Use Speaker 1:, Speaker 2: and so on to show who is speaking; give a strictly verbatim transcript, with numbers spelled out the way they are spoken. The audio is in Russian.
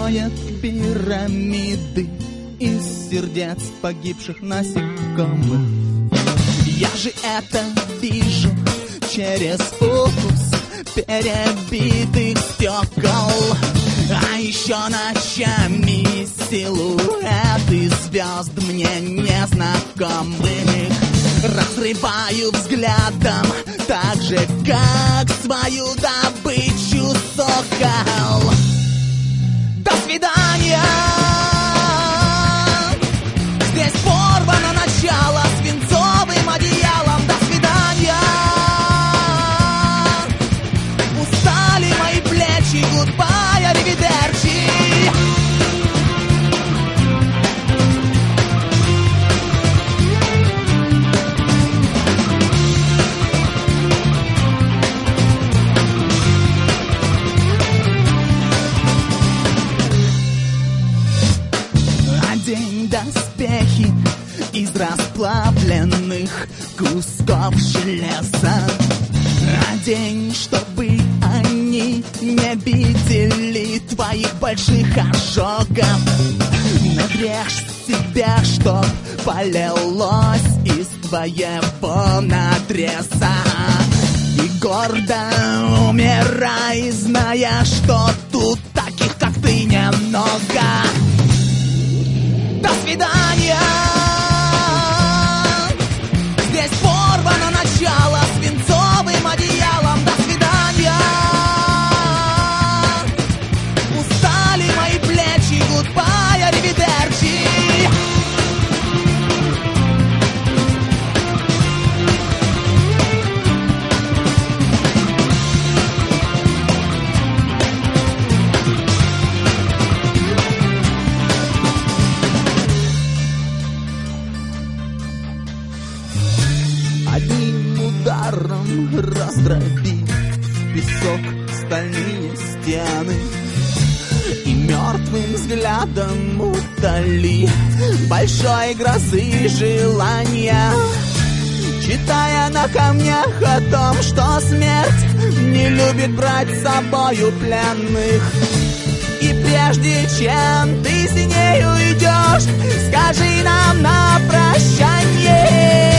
Speaker 1: строят пирамиды из сердец погибших насекомых. Я же это вижу через укус перебитых стекол. А еще ночами силуэты звезд мне незнакомых разрываю взглядом, так же, как свою добычу сокол. До свидания! Здесь порвано начало свинцовым одеялом. До свидания! Устали мои плечи, гудбай, аривидерчи. Одень доспехи из расплавленных кусков железа. Одень, чтобы они не видели твоих больших ожогов. Набрежь себя, чтоб полилось из твоего надреза. И гордо умирай, зная, что тут таких, как ты, немного. До свидания! Здесь порвано начало свинцовым одеялом. До свидания! Устали мои плечи, гудбай, аривидерчи. Одним ударом раздроби в песок стальные стены и мертвым взглядом утоли большой грозы желания, читая на камнях о том, что смерть не любит брать с собою пленных. И прежде чем ты с ней уйдешь, скажи нам на прощание: